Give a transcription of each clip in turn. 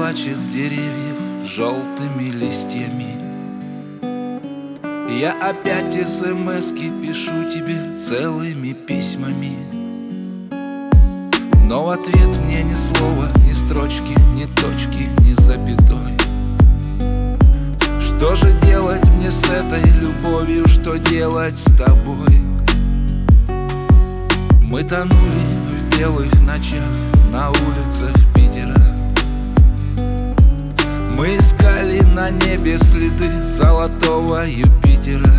плачет с деревьев желтыми листьями. Я опять смски пишу тебе целыми письмами, но в ответ мне ни слова, ни строчки, ни точки, ни запятой. Что же делать мне с этой любовью, что делать с тобой? Мы тонули в белых ночах на улицах Питера. Мы искали на небе следы золотого Юпитера.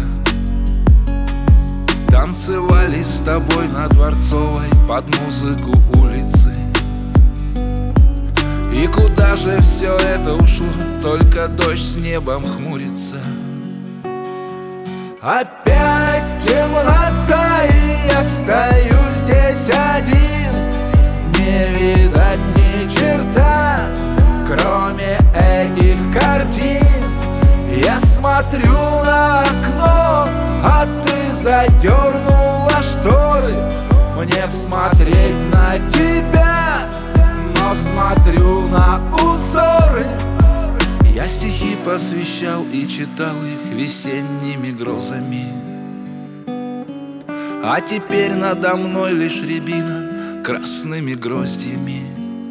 Танцевали с тобой на Дворцовой под музыку улицы. И куда же все это ушло? Только дождь с небом хмурится. Опять темнота, и я стою здесь один. Не видать ни черта, кроме этих картин. Я смотрю на окно, а ты задернула шторы. Мне всмотреть на тебя, но смотрю на узоры. Я стихи посвящал и читал их весенними грозами, а теперь надо мной лишь рябина красными гроздьями.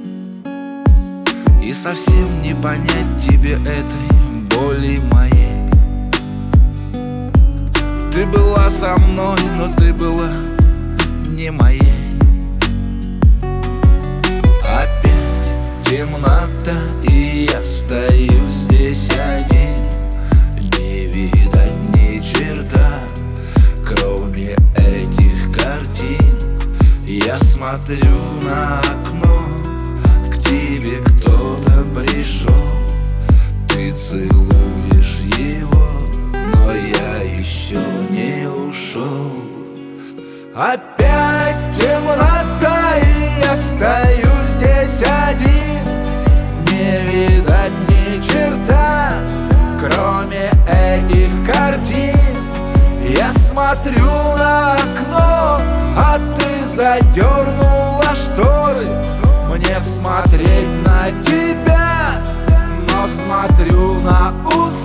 И совсем не понять тебе этой боли моей. Ты была со мной, но ты была не моей. Опять темнота, и я стою здесь один. Не видать ни черта, кроме этих картин. Я смотрю на окно, к тебе кто-то пришел. Ты целуешь его, но я еще не ушел. Опять темнота, и я стою здесь один. Не видать ни черта, кроме этих картин. Я смотрю на окно, а ты задернула шторы. Мне всмотреть на тебя, но смотрю на узоры.